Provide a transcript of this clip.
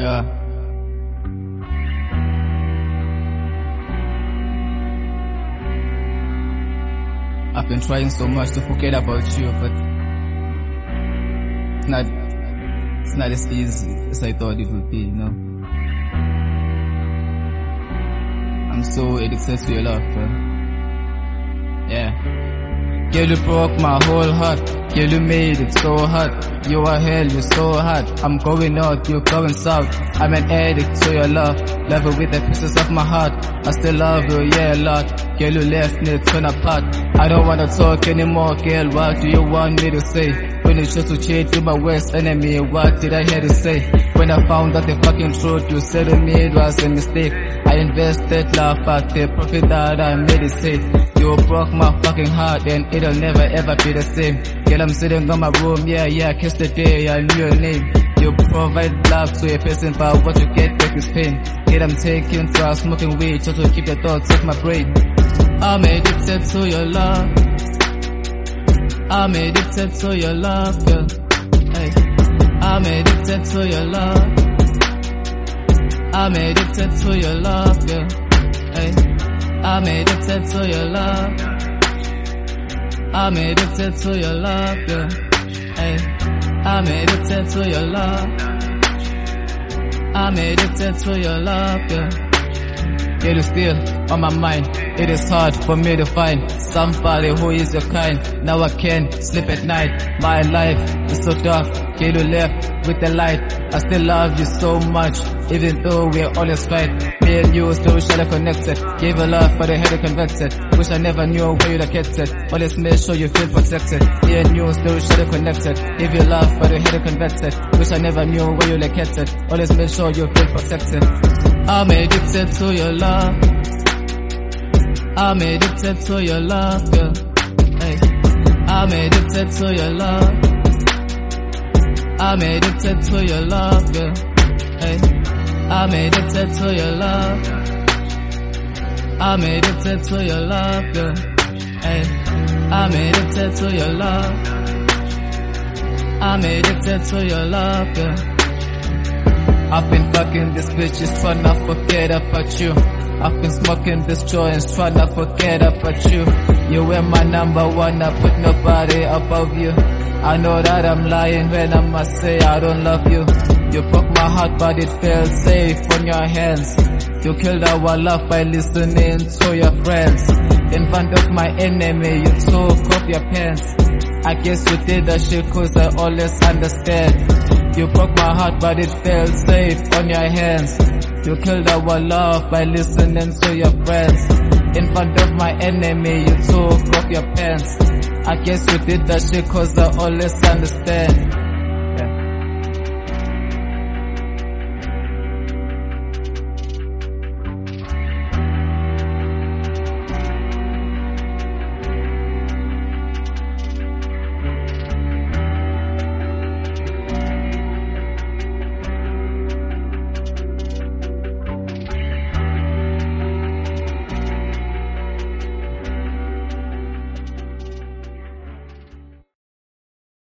Yeah. I've been trying so much to forget about you, but it's not as easy as I thought it would be, you know. I'm so addicted to your love, bro. Yeah. Girl, you broke my whole heart. Girl, you made it so hard. You are hell, you're so hard. I'm going north, you're going south. I'm an addict to your love. Love it with the pieces of my heart. I still love you, yeah, a lot. Girl, you left me torn apart. I don't wanna talk anymore, girl. What do you want me to say? When you chose to change, you're my worst enemy. What did I hear to say? When I found out the fucking truth, you said to me it was a mistake. I invested love, but the profit that I made it safe. You broke my fucking heart and it'll never ever be the same. Girl, I'm sitting on my room, yeah, kiss the day I knew your name. You provide love to a person, but what you get back is pain. Girl, I'm taking drugs, smoking weed, just to keep your thoughts off my brain. I'm addicted to your love. I'm addicted to your love, girl. Hey. I'm addicted to your love. I'm addicted to your love, girl. Hey. I'm addicted to your love. I'm addicted to your love, girl. Hey. I'm addicted to your love. I'm addicted to your love, girl. It is still on my mind. It is hard for me to find somebody who is your kind. Now I can't sleep at night. My life is so dark. Girl, you left with the light. I still love you so much, even though we're always fight. Me and you still shadow connected. Gave a love, but I had it converted. Wish I never knew where you located. Always make sure you feel protected. Me and you still shadow connected. Give you love, but I had it converted. Wish I never knew where you located. Always make sure you feel protected. I'm addicted to your love. I'm addicted to your love, girl. Hey. I'm addicted to your love. I'm addicted to your love, girl. Hey. I'm addicted to your love. I'm addicted to your love, girl. Hey. I'm addicted to your love. I'm addicted to your love, girl. I've been fucking this bitch, just tryna forget about you. I've been smoking this joint, tryna forget about you. You were my number one, I put nobody above you. I know that I'm lying when I must say I don't love you. You broke my heart, but it felt safe on your hands. You killed our love by listening to your friends. In front of my enemy, you took off your pants. I guess you did that shit cause I always understand. You broke my heart, but it felt safe on your hands. You killed our love by listening to your friends. In front of my enemy, you took off your pants. I guess you did that shit cause I always understand.